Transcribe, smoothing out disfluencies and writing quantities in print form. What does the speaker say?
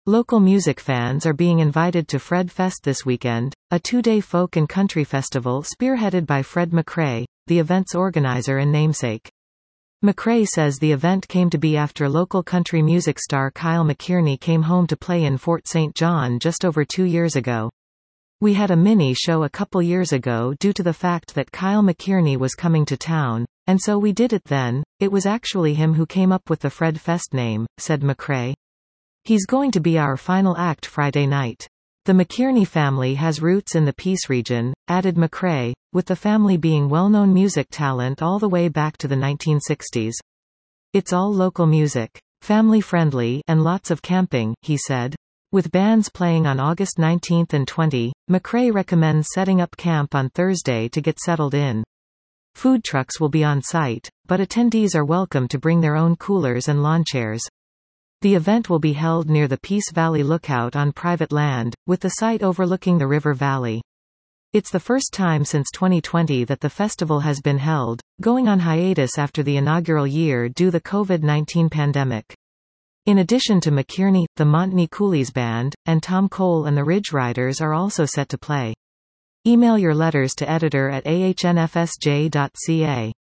Local music fans are being invited to Fred Fest this weekend, a two-day folk and country festival spearheaded by Fred McRae, the event's organizer and namesake. McRae says the event came to be after local country music star Kyle McKierney came home to play in Fort St. John just over 2 years ago. "We had a mini-show a couple years ago due to the fact that Kyle McKierney was coming to town, and so we did it then. It was actually him who came up with the Fred Fest name," said McRae. "He's going to be our final act Friday night. The McKierney family has roots in the Peace region," added McRae, with the family being well-known music talent all the way back to the 1960s. "It's all local music. Family-friendly, and lots of camping," he said. With bands playing on August 19 and 20, McRae recommends setting up camp on Thursday to get settled in. Food trucks will be on site, but attendees are welcome to bring their own coolers and lawn chairs. The event will be held near the Peace Valley Lookout on private land, with the site overlooking the river valley. It's the first time since 2020 that the festival has been held, going on hiatus after the inaugural year due to the COVID-19 pandemic. In addition to McKierney, the Montney Coolies Band, and Tom Cole and the Ridge Riders are also set to play. Email your letters to editor@ahnfsj.ca.